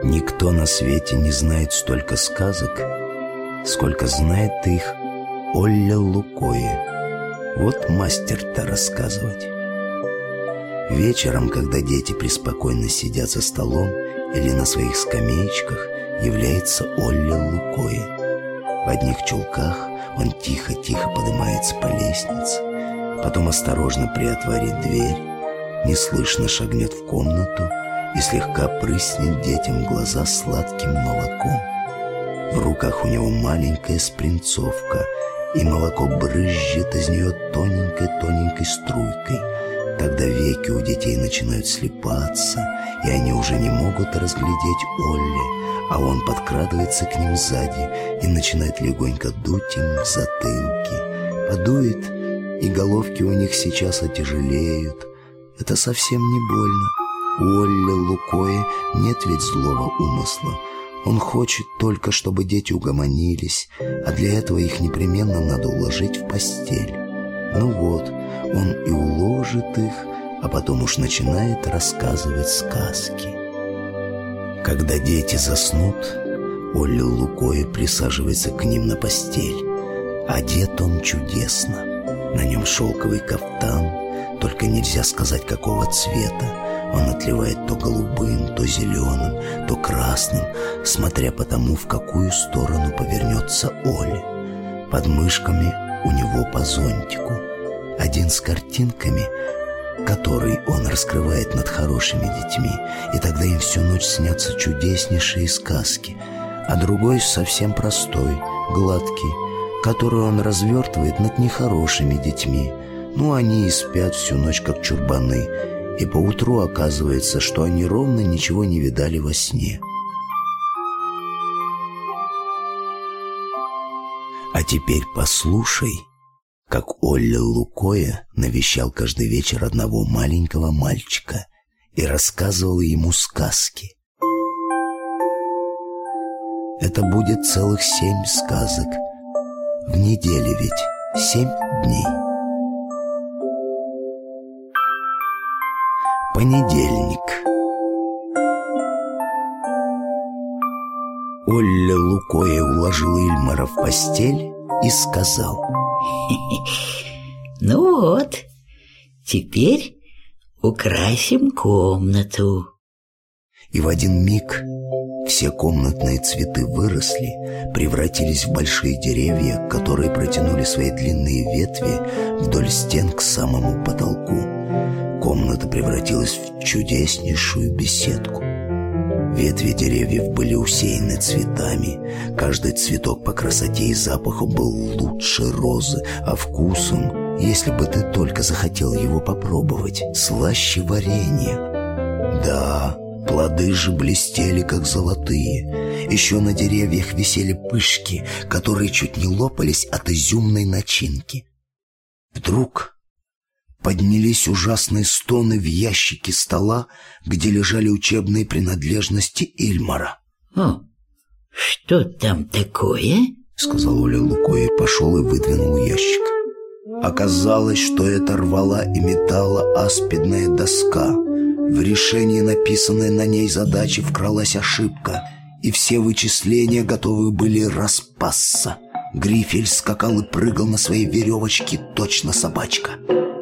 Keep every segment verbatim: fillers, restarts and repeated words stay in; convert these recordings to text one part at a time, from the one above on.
Никто на свете не знает столько сказок, сколько знает их Олля Лукойе. Вот мастер-то рассказывать. Вечером, когда дети преспокойно сидят за столом или на своих скамеечках, является Олля Лукойе. В одних чулках он тихо-тихо поднимается по лестнице, потом осторожно приотворит дверь, неслышно шагнет в комнату и слегка прыснет детям в глаза сладким молоком. В руках у него маленькая спринцовка, и молоко брызжет из нее тоненькой-тоненькой струйкой. Тогда веки у детей начинают слипаться, и они уже не могут разглядеть Олли, а он подкрадывается к ним сзади и начинает легонько дуть им в затылки. Подует, и головки у них сейчас отяжелеют. Это совсем не больно. У Олли Лукойе нет ведь злого умысла. Он хочет только, чтобы дети угомонились, а для этого их непременно надо уложить в постель. Ну вот, он и уложит их, а потом уж начинает рассказывать сказки. Когда дети заснут, Олля Лукойе присаживается к ним на постель. Одет он чудесно. На нем шелковый кафтан, только нельзя сказать, какого цвета. Он отливает то голубым, то зеленым, то красным, смотря по тому, в какую сторону повернется Оля. Под мышками у него по зонтику. Один с картинками, который он раскрывает над хорошими детьми, и тогда им всю ночь снятся чудеснейшие сказки, а другой совсем простой, гладкий, который он развертывает над нехорошими детьми. Ну, они и спят всю ночь, как чурбаны, и поутру оказывается, что они ровно ничего не видали во сне. А теперь послушай, как Олля Лукойе навещал каждый вечер одного маленького мальчика и рассказывал ему сказки. Это будет целых семь сказок. В неделе ведь семь дней. Понедельник. Олля Лукойе уложил Ильмара в постель и сказал: «Ну вот, теперь украсим комнату». И в один миг все комнатные цветы выросли, превратились в большие деревья, которые протянули свои длинные ветви вдоль стен к самому потолку. Комната превратилась в чудеснейшую беседку. Ветви деревьев были усеяны цветами. Каждый цветок по красоте и запаху был лучше розы, а вкусом, если бы ты только захотел его попробовать, слаще варенья. Да, плоды же блестели, как золотые. Еще на деревьях висели пышки, которые чуть не лопались от изюмной начинки. Вдруг поднялись ужасные стоны в ящике стола, где лежали учебные принадлежности Ильмара. «О, что там такое?» — сказал Олля Лукойе, пошел и выдвинул ящик. Оказалось, что это рвала и металла аспидная доска. В решении написанной на ней задачи вкралась ошибка, и все вычисления готовы были распасться. Грифель скакал и прыгал на своей веревочке, точно собачка.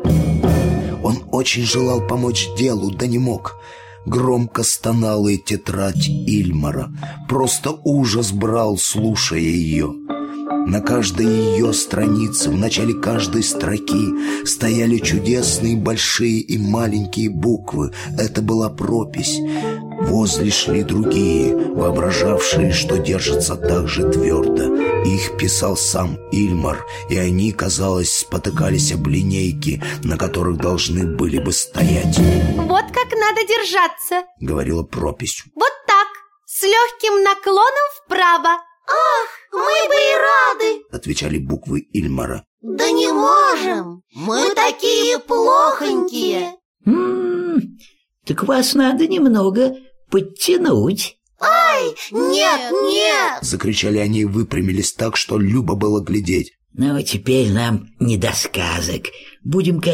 Он очень желал помочь делу, да не мог. Громко стонала и тетрадь Ильмара. Просто ужас брал, слушая ее. На каждой ее странице, в начале каждой строки стояли чудесные большие и маленькие буквы. Это была пропись. Возле шли другие, воображавшие, что держатся так же твердо. Их писал сам Ильмар, и они, казалось, спотыкались об линейки, на которых должны были бы стоять. «Вот как надо держаться», — говорила пропись. «Вот так, с легким наклоном вправо». «Ах, мы бы и рады», — отвечали буквы Ильмара. «Да не можем, мы такие плохонькие». М-м, «Так вас надо немного подтянуть». «Ай, нет, нет!» — закричали они и выпрямились так, что любо было глядеть. «Ну, теперь нам не до сказок. Будем-ка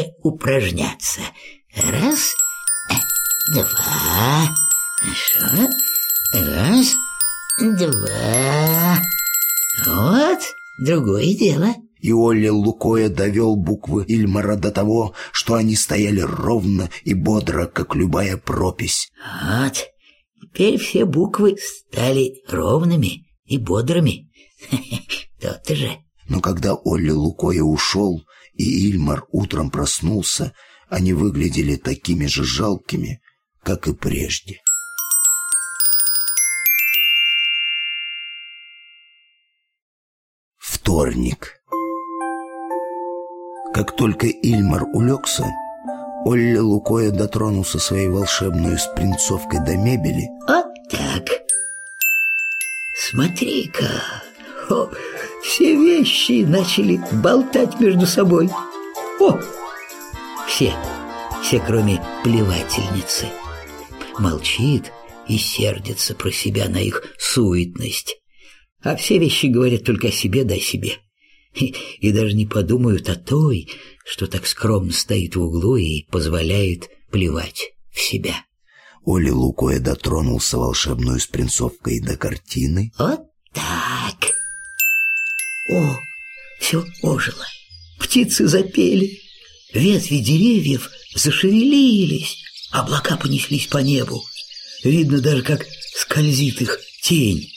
упражняться. Раз, два, хорошо, Раз, два. Вот, другое дело. И Олля Лукоя довел буквы Ильмара до того, что они стояли ровно и бодро, как любая пропись. Вот, теперь все буквы стали ровными и бодрыми. То-то же. Но когда Олля Лукоя ушел, и Ильмар утром проснулся, они выглядели такими же жалкими, как и прежде. Вторник. Как только Ильмар улегся, Олля Лукоя дотронулся своей волшебной спринцовкой до мебели. Вот так. Смотри-ка, О, все вещи начали болтать между собой. О, все, все, кроме плевательницы. Молчит и сердится про себя на их суетность. А все вещи говорят только о себе да о себе. И, и даже не подумают о той, что так скромно стоит в углу и позволяет плевать в себя. Оля Лукоя дотронулся волшебной спринцовкой до картины. Вот так. О, все ожило. Птицы запели, ветви деревьев зашевелились, облака понеслись по небу. Видно даже, как скользит их тень.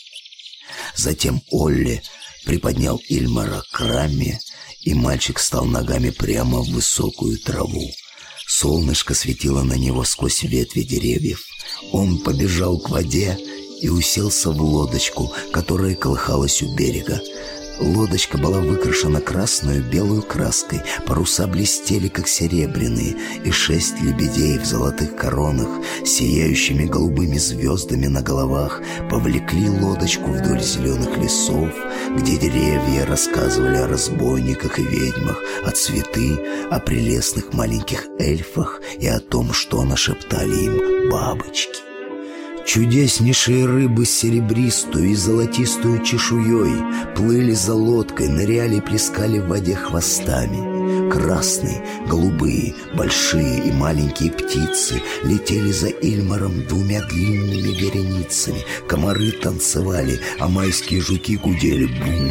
Затем Олли приподнял Ильмара к раме, и мальчик стал ногами прямо в высокую траву. Солнышко светило на него сквозь ветви деревьев. Он побежал к воде и уселся в лодочку, которая колыхалась у берега. Лодочка была выкрашена красной белой краской, паруса блестели, как серебряные, и шесть лебедей в золотых коронах, сияющими голубыми звездами на головах, повлекли лодочку вдоль зеленых лесов, где деревья рассказывали о разбойниках и ведьмах, а цветы — о прелестных маленьких эльфах и о том, что нашептали им бабочки. Чудеснейшие рыбы с серебристую и золотистую чешуей плыли за лодкой, ныряли и плескали в воде хвостами. Красные, голубые, большие и маленькие птицы летели за Ильмаром двумя длинными вереницами. Комары танцевали, а майские жуки гудели.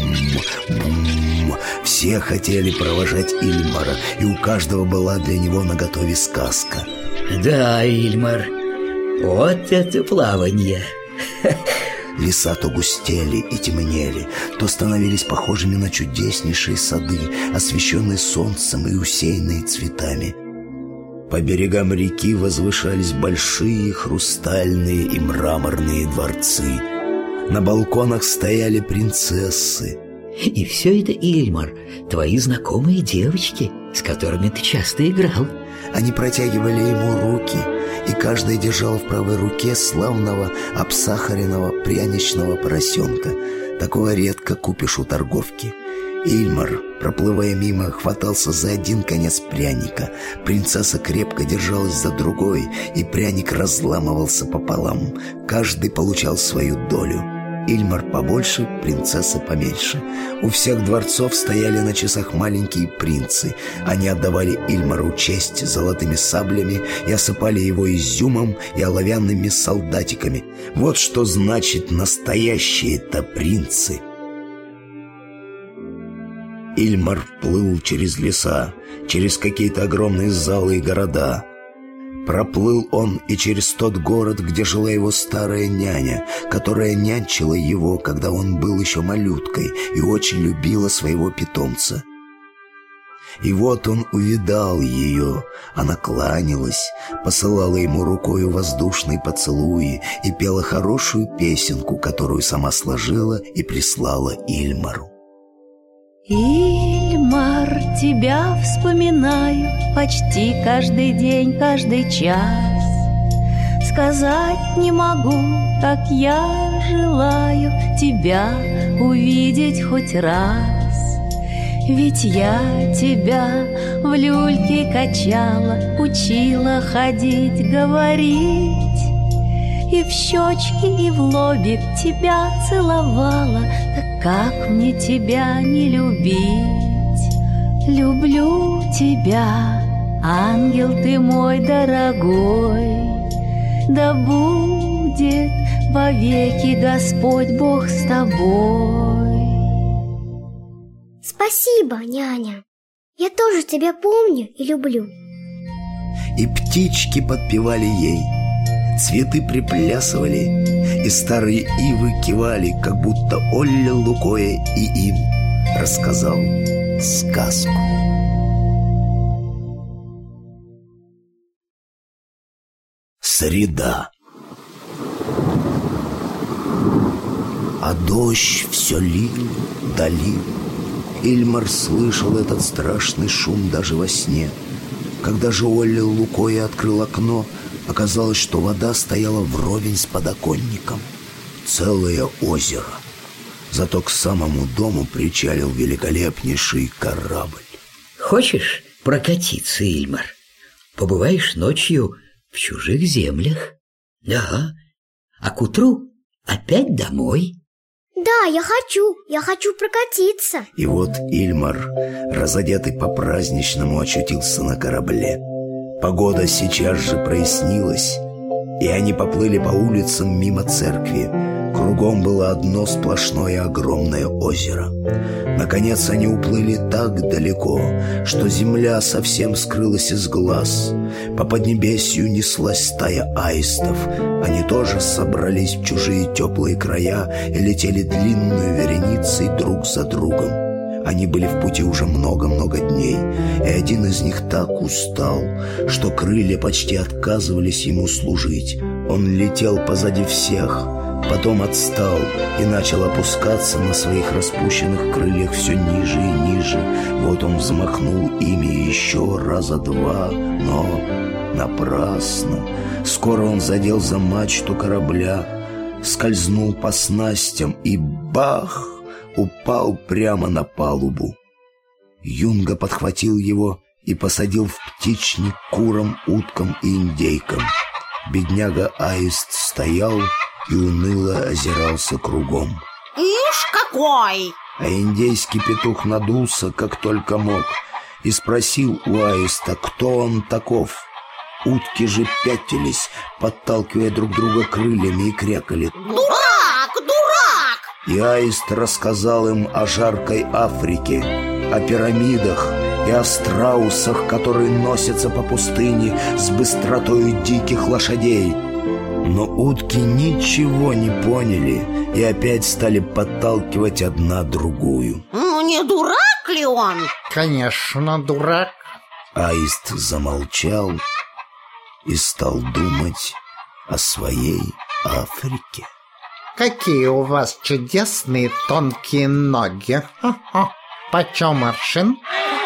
Бум-бум. Все хотели провожать Ильмара, и у каждого была для него наготове сказка. Да, Ильмар, вот это плавание! Леса то густели и темнели, то становились похожими на чудеснейшие сады, освещенные солнцем и усеянные цветами. По берегам реки возвышались большие хрустальные и мраморные дворцы. На балконах стояли принцессы. И все это, Ильмар, твои знакомые девочки, с которыми ты часто играл. Они протягивали ему руки, и каждая держала в правой руке славного обсахаренного пряничного поросенка. Такого редко купишь у торговки. Ильмар, проплывая мимо, хватался за один конец пряника. Принцесса крепко держалась за другой, и пряник разламывался пополам. Каждый получал свою долю. Ильмар побольше, принцесса поменьше. У всех дворцов стояли на часах маленькие принцы. Они отдавали Ильмару честь золотыми саблями и осыпали его изюмом и оловянными солдатиками. Вот что значит настоящие-то принцы. Ильмар плыл через леса, через какие-то огромные залы и города. Проплыл он и через тот город, где жила его старая няня, которая нянчила его, когда он был еще малюткой, и очень любила своего питомца. И вот он увидал ее, она кланялась, посылала ему рукою воздушные поцелуи и пела хорошую песенку, которую сама сложила и прислала Ильмару. Ильмар, тебя вспоминаю почти каждый день, каждый час. Сказать не могу, как я желаю тебя увидеть хоть раз. Ведь я тебя в люльке качала, учила ходить, говорить. И в щечки, и в лобик тебя целовала. Так как мне тебя не любить? Люблю тебя, ангел ты мой дорогой. Да будет вовеки Господь Бог с тобой. Спасибо, няня. Я тоже тебя помню и люблю. И птички подпевали ей, цветы приплясывали, и старые ивы кивали, как будто Олля Лукоя и им рассказал сказку. Среда. А дождь все лил, да лил. Ильмар слышал этот страшный шум даже во сне. Когда же Олля Лукоя открыл окно, оказалось, что вода стояла вровень с подоконником. Целое озеро. Зато к самому дому причалил великолепнейший корабль. Хочешь прокатиться, Ильмар? Побываешь ночью в чужих землях. Да, а к утру опять домой. Да, я хочу, я хочу прокатиться. И вот Ильмар, разодетый по-праздничному, очутился на корабле. Погода сейчас же прояснилась, и они поплыли по улицам мимо церкви. Кругом было одно сплошное огромное озеро. Наконец они уплыли так далеко, что земля совсем скрылась из глаз. По поднебесью неслась стая аистов. Они тоже собрались в чужие теплые края и летели длинную вереницей друг за другом. Они были в пути уже много-много дней, и один из них так устал, что крылья почти отказывались ему служить. Он летел позади всех, потом отстал и начал опускаться на своих распущенных крыльях все ниже и ниже. Вот он взмахнул ими еще раза два, но напрасно. Скоро он задел за мачту корабля, скользнул по снастям и бах! Упал прямо на палубу. Юнга подхватил его и посадил в птичник курам, уткам и индейкам. Бедняга-аист стоял и уныло озирался кругом. Ишь какой! А индейский петух надулся, как только мог, и спросил у аиста, кто он таков. Утки же пятились, подталкивая друг друга крыльями, и крякали: «Дурак! Дурак!» И аист рассказал им о жаркой Африке, о пирамидах и о страусах, которые носятся по пустыне с быстротою диких лошадей. Но утки ничего не поняли и опять стали подталкивать одна другую. Ну не дурак ли он? Конечно, дурак. Аист замолчал и стал думать о своей Африке. Какие у вас чудесные тонкие ноги. Хо-хо. Почем аршин?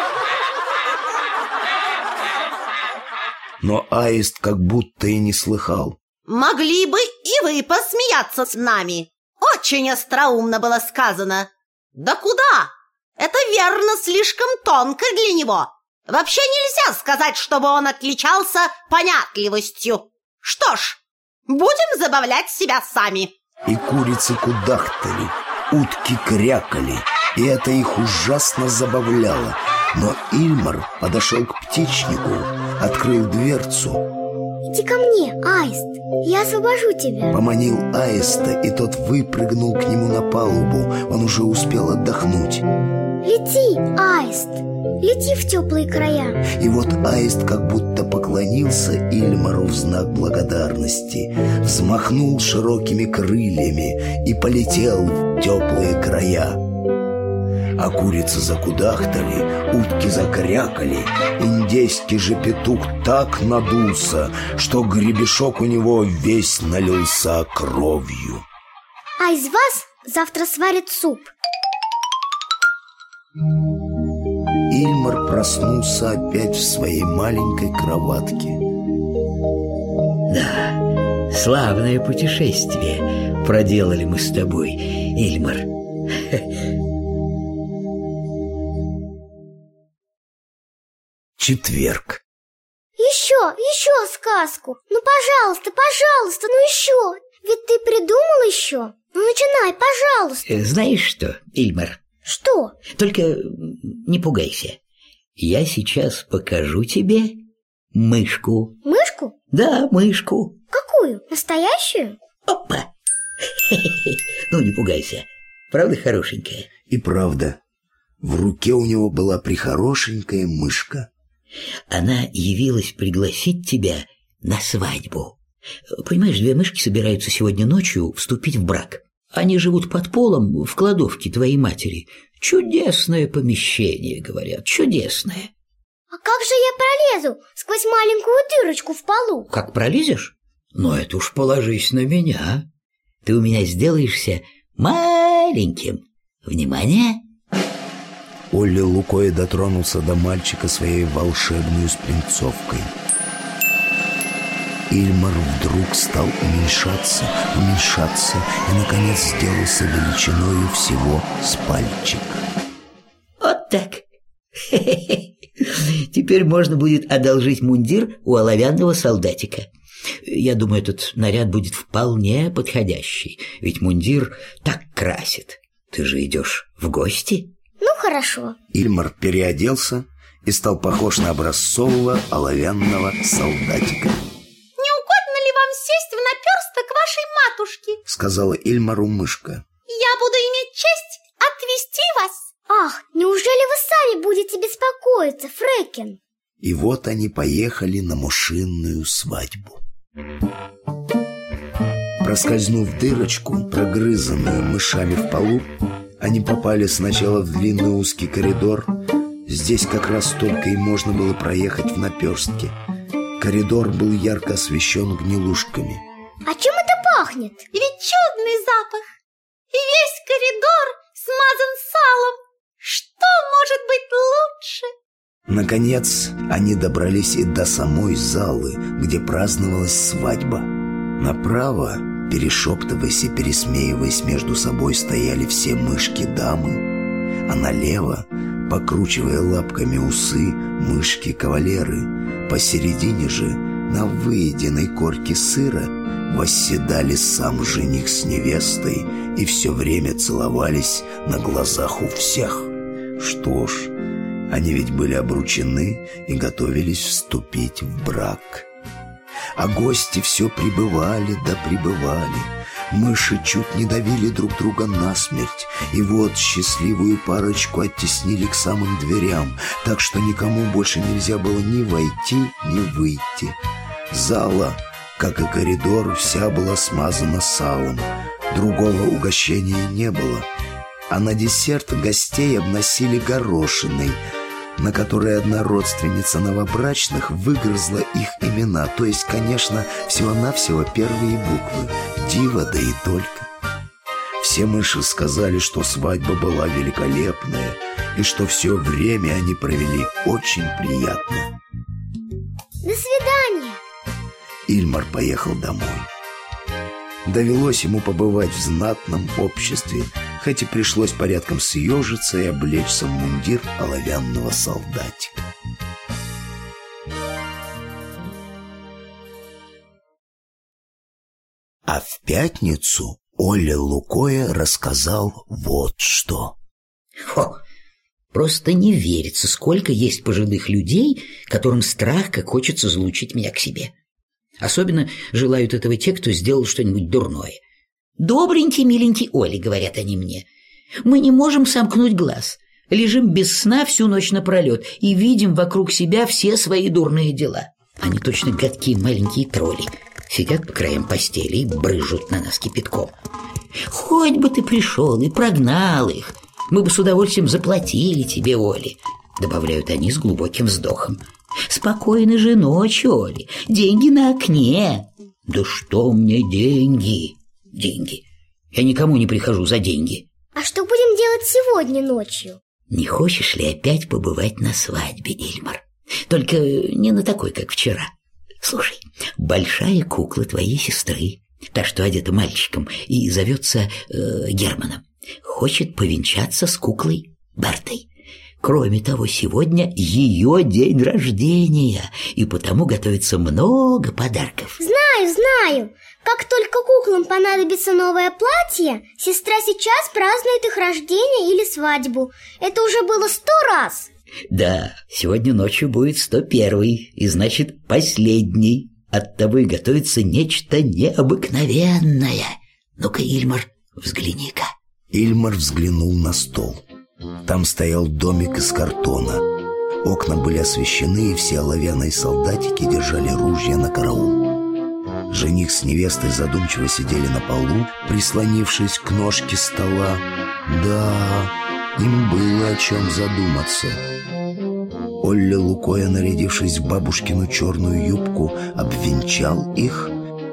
Но аист как будто и не слыхал. Могли бы и вы посмеяться с нами. Очень остроумно было сказано. Да куда? Это верно слишком тонко для него. Вообще нельзя сказать, чтобы он отличался понятливостью. Что ж, будем забавлять себя сами. И курицы кудахтали, утки крякали, и это их ужасно забавляло. Но Ильмар подошел к птичнику, открыл дверцу. Иди ко мне, аист, я освобожу тебя. Поманил аиста, и тот выпрыгнул к нему на палубу. Он уже успел отдохнуть. Лети, аист, лети в теплые края. И вот аист как будто поклонился Ильмару в знак благодарности, взмахнул широкими крыльями и полетел в теплые края. А курицы закудахтали, утки закрякали, индейский же петух так надулся, что гребешок у него весь налился кровью. А из вас завтра сварят суп. Ильмар проснулся опять в своей маленькой кроватке. Да, славное путешествие проделали мы с тобой, Ильмар. Четверг. Еще, еще сказку. Ну, пожалуйста, пожалуйста, ну еще. Ведь ты придумал еще. Ну, начинай, пожалуйста. Знаешь что, Ильмар? Что? Только не пугайся. Я сейчас покажу тебе мышку. Мышку? Да, мышку. Какую? Настоящую? Опа! Ну, не пугайся. Правда хорошенькая? И правда. В руке у него была прихорошенькая мышка. Она явилась пригласить тебя на свадьбу. Понимаешь, две мышки собираются сегодня ночью вступить в брак. Они живут под полом в кладовке твоей матери. Чудесное помещение, говорят, чудесное. А как же я пролезу сквозь маленькую дырочку в полу? Как пролезешь? Ну, это уж положись на меня. Ты у меня сделаешься маленьким. Внимание! Олли Лукоя дотронулся до мальчика своей волшебной спринцовкой. Ильмар вдруг стал уменьшаться, уменьшаться и, наконец, сделался величиною всего с пальчик. Вот так. Теперь можно будет одолжить мундир у оловянного солдатика. Я думаю, этот наряд будет вполне подходящий, ведь мундир так красит. Ты же идешь в гости? Ну, хорошо. Ильмар переоделся и стал похож на образцового оловянного солдатика. Не угодно ли вам сесть в наперсток вашей матушки? Сказала Ильмару мышка. Я буду иметь честь отвезти вас. Ах, неужели вы сами будете беспокоиться, Фрекен? И вот они поехали на мышиную свадьбу. Проскользнув дырочку, прогрызанную мышами в полу, они попали сначала в длинный узкий коридор. Здесь как раз только и можно было проехать в наперстке. Коридор был ярко освещен гнилушками. А чем это пахнет? Ведь чудный запах. И весь коридор смазан салом. Что может быть лучше? Наконец, они добрались и до самой залы, где праздновалась свадьба. Направо, перешептываясь и пересмеиваясь между собой, стояли все мышки-дамы, а налево, покручивая лапками усы, мышки-кавалеры. Посередине же, на выеденной корке сыра, восседали сам жених с невестой и все время целовались на глазах у всех. Что ж, они ведь были обручены и готовились вступить в брак. А гости все прибывали да прибывали. Мыши чуть не давили друг друга насмерть. И вот счастливую парочку оттеснили к самым дверям, так что никому больше нельзя было ни войти, ни выйти. Зала, как и коридор, вся была смазана салом. Другого угощения не было. А на десерт гостей обносили горошиной, на которой одна родственница новобрачных выгрызла их имена, то есть, конечно, всего-навсего первые буквы, диво да и только. Все мыши сказали, что свадьба была великолепная и что все время они провели очень приятно. До свидания. Ильмар поехал домой. Довелось ему побывать в знатном обществе, хоть и пришлось порядком съежиться и облечься в мундир оловянного солдатика. А в пятницу Олли Лукоя рассказал вот что. Хо, просто не верится, сколько есть пожилых людей, которым страх, как хочется залучить меня к себе. Особенно желают этого те, кто сделал что-нибудь дурное. «Добренький, миленький Оли», — говорят они мне, — «мы не можем сомкнуть глаз, лежим без сна всю ночь напролет и видим вокруг себя все свои дурные дела». Они точно гадкие маленькие тролли, сидят по краям постели и брызжут на нас кипятком. «Хоть бы ты пришел и прогнал их, мы бы с удовольствием заплатили тебе, Оли», — добавляют они с глубоким вздохом. «Спокойной же ночи, Оли, деньги на окне». «Да что мне деньги?» «Деньги. Я никому не прихожу за деньги». А что будем делать сегодня ночью? «Не хочешь ли опять побывать на свадьбе, Ильмар? Только не на такой, как вчера. Слушай, большая кукла твоей сестры, та, что одета мальчиком и зовется э, Германом, хочет повенчаться с куклой Бертой. Кроме того, сегодня ее день рождения, и потому готовится много подарков». Знаю, знаю. Как только куклам понадобится новое платье, сестра сейчас празднует их рождение или свадьбу. Это уже было сто раз. Да, сегодня ночью будет сто первый, и значит последний. Оттого и готовится нечто необыкновенное. Ну-ка, Ильмар, взгляни-ка. Ильмар взглянул на стол. Там стоял домик из картона. Окна были освещены, и все оловянные солдатики держали ружья на караул. Жених с невестой задумчиво сидели на полу, прислонившись к ножке стола. Да, им было о чем задуматься. Олля Лукоя, нарядившись в бабушкину черную юбку, обвенчал их.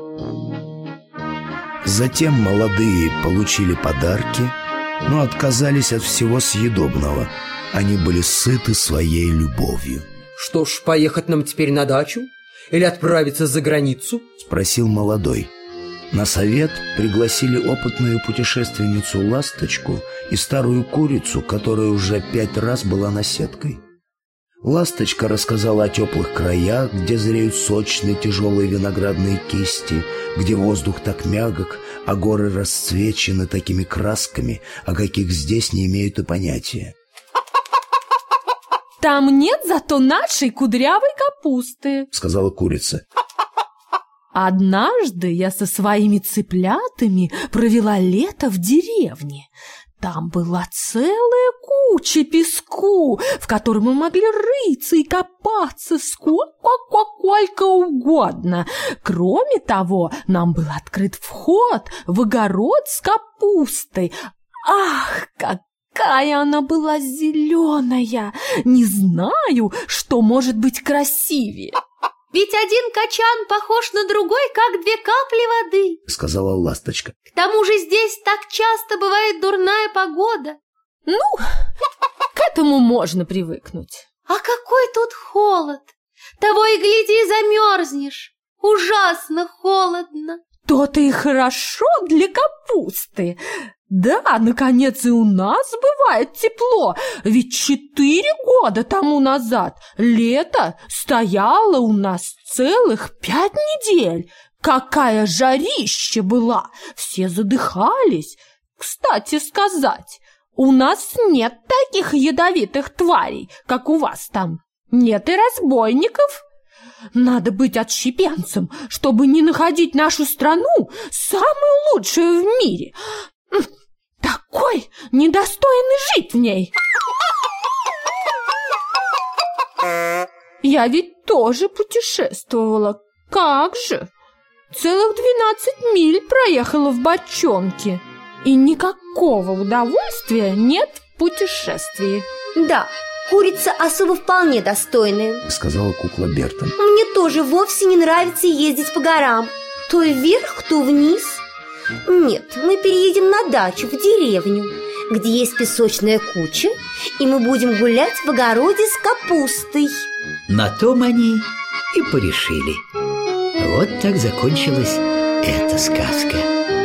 Затем молодые получили подарки, но отказались от всего съедобного. Они были сыты своей любовью. Что ж, поехать нам теперь на дачу? Или отправиться за границу? Спросил молодой. На совет пригласили опытную путешественницу Ласточку и старую курицу, которая уже пять раз была наседкой. Ласточка рассказала о теплых краях, где зреют сочные тяжелые виноградные кисти, где воздух так мягок, а горы расцвечены такими красками, о каких здесь не имеют и понятия. «Там нет зато нашей кудрявой капусты», — сказала курица. «Однажды я со своими цыплятами провела лето в деревне. Там была целая куча песку, в котором мы могли рыться и копаться сколько угодно. Кроме того, нам был открыт вход в огород с капустой. Ах, как! Какая она была зеленая! Не знаю, что может быть красивее». «Ведь один качан похож на другой, как две капли воды», — сказала Ласточка. «К тому же здесь так часто бывает дурная погода». «Ну, к этому можно привыкнуть». «А какой тут холод! Того и гляди, замерзнешь! Ужасно холодно!» «То-то и хорошо для капусты. Да, наконец, и у нас бывает тепло, ведь четыре года тому назад лето стояло у нас целых пять недель. Какая жарища была! Все задыхались. Кстати сказать, у нас нет таких ядовитых тварей, как у вас там. Нет и разбойников. Надо быть отщепенцем, чтобы не находить нашу страну самую лучшую в мире. Такой недостойный жить в ней. Я ведь тоже путешествовала. Как же? Целых двенадцать миль проехала в бочонке. И никакого удовольствия нет в путешествии. Да, курица особо вполне достойная, сказала кукла Берта. Мне тоже вовсе не нравится ездить по горам. То вверх, то вниз. Нет, мы переедем на дачу, в деревню, где есть песочная куча, и мы будем гулять в огороде с капустой. На том они и порешили. Вот так закончилась эта сказка.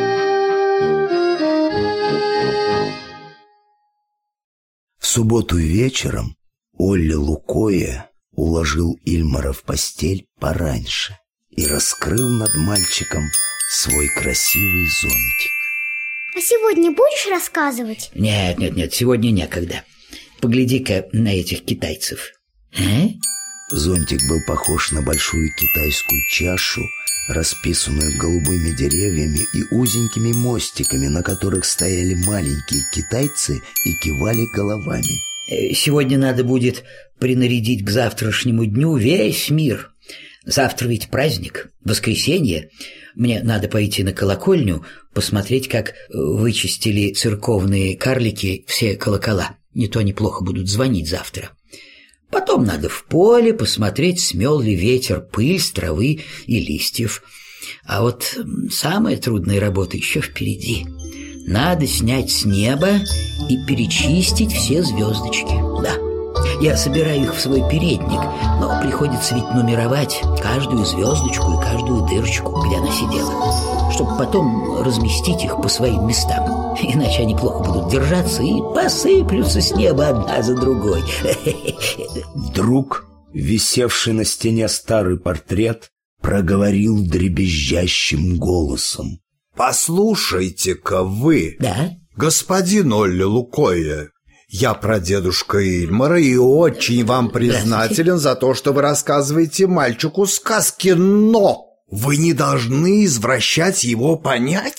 В субботу вечером Олля Лукоя уложил Ильмара в постель пораньше и раскрыл над мальчиком свой красивый зонтик. А сегодня будешь рассказывать? Нет, нет, нет, сегодня некогда. Погляди-ка на этих китайцев. А? Зонтик был похож на большую китайскую чашу, расписанную голубыми деревьями и узенькими мостиками, на которых стояли маленькие китайцы и кивали головами. Сегодня надо будет принарядить к завтрашнему дню весь мир. Завтра ведь праздник, воскресенье. Мне надо пойти на колокольню, посмотреть, как вычистили церковные карлики все колокола. Не то неплохо будут звонить завтра. Потом надо в поле посмотреть, смел ли ветер пыль с травы и листьев. А вот самая трудная работа еще впереди. Надо снять с неба и перечистить все звездочки. Да, я собираю их в свой передник, но приходится ведь нумеровать каждую звездочку и каждую дырочку, где она сидела, чтобы потом разместить их по своим местам. Иначе они плохо будут держаться и посыплются с неба одна за другой. Вдруг висевший на стене старый портрет проговорил дребезжащим голосом: «Послушайте-ка вы, да? господин Олля Лукоя, я прадедушка Ильмара и очень вам признателен за то, что вы рассказываете мальчику сказки, но вы не должны извращать его понятий.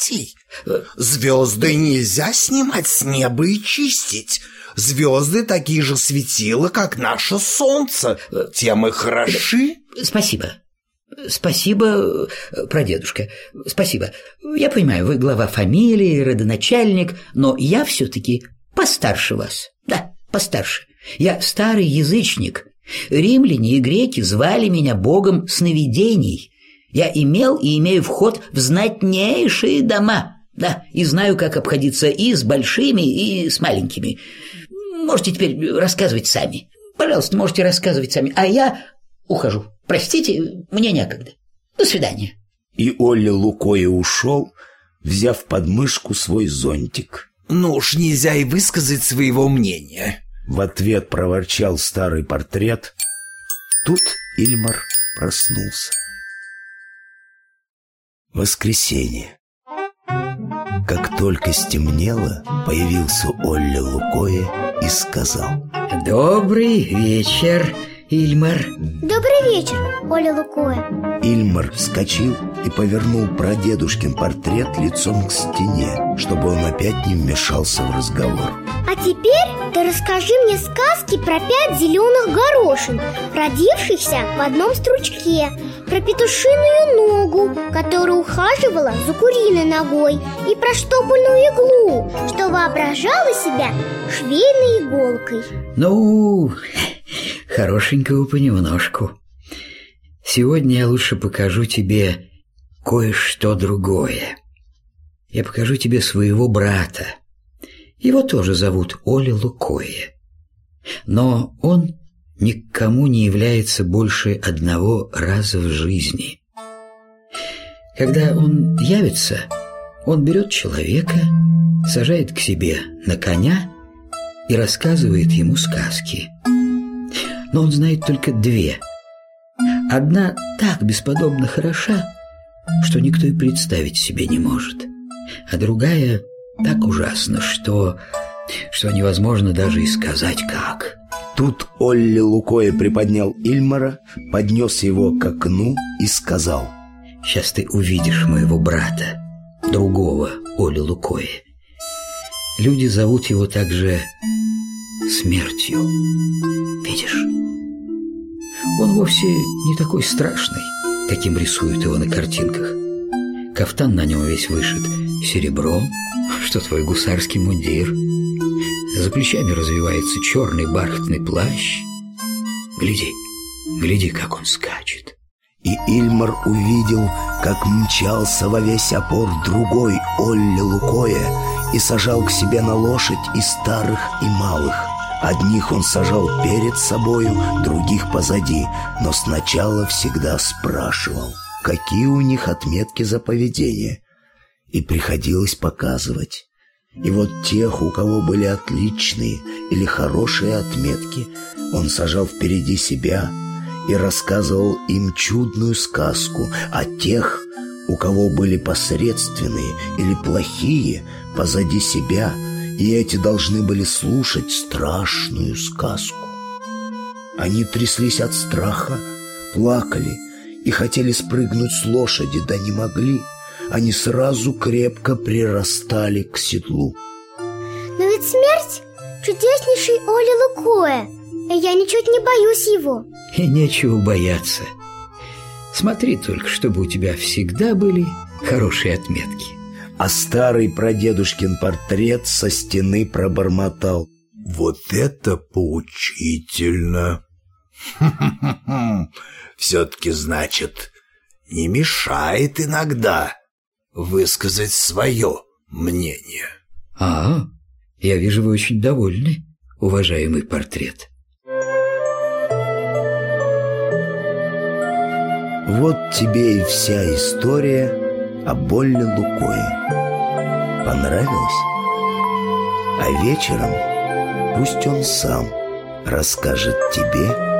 Звезды нельзя снимать с неба и чистить. Звезды такие же светила, как наше солнце. Тем и хороши. Спасибо. Спасибо, прадедушка. Спасибо. Я понимаю, вы глава фамилии, родоначальник, но я все-таки постарше вас. Да, постарше. Я старый язычник. Римляне и греки звали меня богом сновидений. Я имел и имею вход в знатнейшие дома. Да, и знаю, как обходиться и с большими, и с маленькими. Можете теперь рассказывать сами. Пожалуйста, можете рассказывать сами. А я ухожу. Простите, мне некогда. До свидания. И Олля Лукоя ушел, взяв под мышку свой зонтик. Ну уж нельзя и высказать своего мнения. В ответ проворчал старый портрет. Тут Ильмар проснулся. Воскресенье. Как только стемнело, появился Олля Лукоя и сказал: добрый вечер, Ильмар. Добрый вечер, Оля Лукоя. Ильмар вскочил и повернул прадедушкин портрет лицом к стене, чтобы он опять не вмешался в разговор. А теперь ты расскажи мне сказки про пять зеленых горошин, родившихся в одном стручке, про петушиную ногу, которая ухаживала за куриной ногой, и про штопольную иглу, что воображала себя швейной иголкой. Ну, хорошенького понемножку. Сегодня я лучше покажу тебе кое-что другое. Я покажу тебе своего брата. Его тоже зовут Оля Лукоя. Но он никому не является больше одного раза в жизни. Когда он явится, он берет человека, сажает к себе на коня и рассказывает ему сказки. Но он знает только две. Одна так бесподобно хороша, что никто и представить себе не может, а другая так ужасна, что, что невозможно даже и сказать как. Тут Олля Лукоя приподнял Ильмара, поднес его к окну и сказал: сейчас ты увидишь моего брата, другого Оля Лукоя. Люди зовут его также Смертью. Видишь? Он вовсе не такой страшный, каким рисуют его на картинках. Кафтан на нем весь вышит серебром, что твой гусарский мундир. За плечами развивается черный бархатный плащ. Гляди, гляди, как он скачет. И Ильмар увидел, как мчался во весь опор другой Олля Лукоя и сажал к себе на лошадь и старых, и малых. Одних он сажал перед собою, других позади, но сначала всегда спрашивал, какие у них отметки за поведение, и приходилось показывать. И вот тех, у кого были отличные или хорошие отметки, он сажал впереди себя и рассказывал им чудную сказку, а тех, у кого были посредственные или плохие, позади себя, и эти должны были слушать страшную сказку. Они тряслись от страха, плакали и хотели спрыгнуть с лошади, да не могли. Они сразу крепко прирастали к седлу. Но ведь смерть — чудеснейший Оля Лукоя, и я ничуть не боюсь его. И нечего бояться. Смотри только, чтобы у тебя всегда были хорошие отметки. А старый прадедушкин портрет со стены пробормотал: вот это поучительно! Все-таки, значит, не мешает иногда высказать свое мнение. А, я вижу, вы очень довольны, уважаемый портрет. Вот тебе и вся история об Олле Лукое. Понравилось? А вечером пусть он сам расскажет тебе